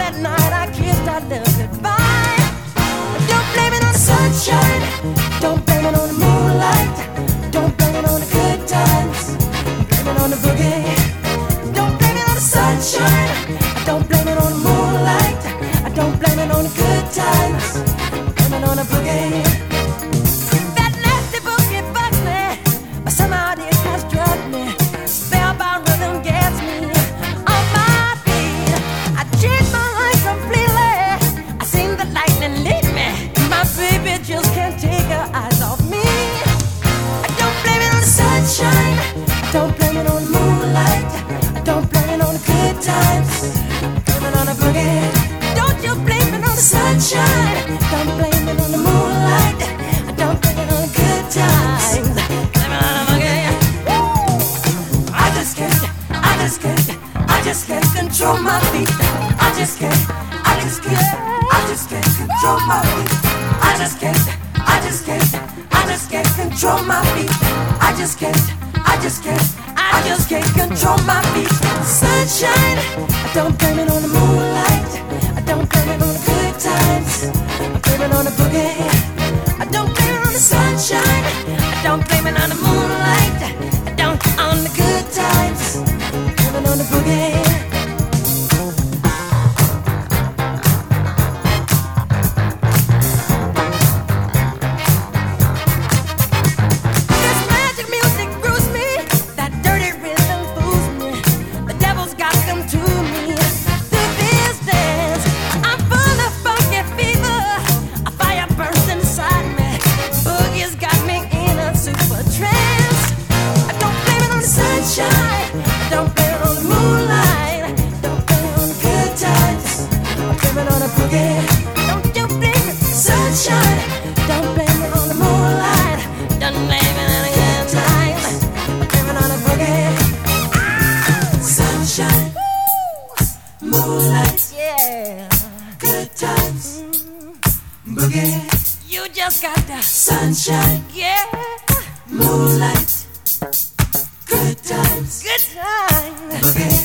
that night I kissed our love goodbye. Don't blame it on the sunshine, don't blame it on the moonlight, don't blame it on the good times, blame it on the boogie. Don't blame it on the sunshine, don't blame it on the moonlight, I don't blame it on the good times, blame it on the boogie. That nasty boogie bugs me, but somehow it has struck me. Spellbound rhythm gets me on my feet. I changed my life completely, I seen the lightning lead me. My baby just can't take her eyes off me. I don't blame it on the sunshine, I don't blame it on the moonlight, I don't blame it on the good times, blame it on the boogie. Don't you blame it on the sunshine, don't blame it on the moonlight, I don't blame it on the good times, blame it on the boogie. I just can't control my feet. I just can't control my feet. I just can't control my feet. I just can't control my feet. Sunshine, I don't blame it on the moonlight, I don't blame it on the good times, I blame it on the boogie. I don't blame it on the sunshine, I don't blame it on the moonlight, I don't on the good times, I blame it on the boogie. Moonlight, yeah, good times, boogie. You just got the sunshine, yeah, moonlight, good times, boogie.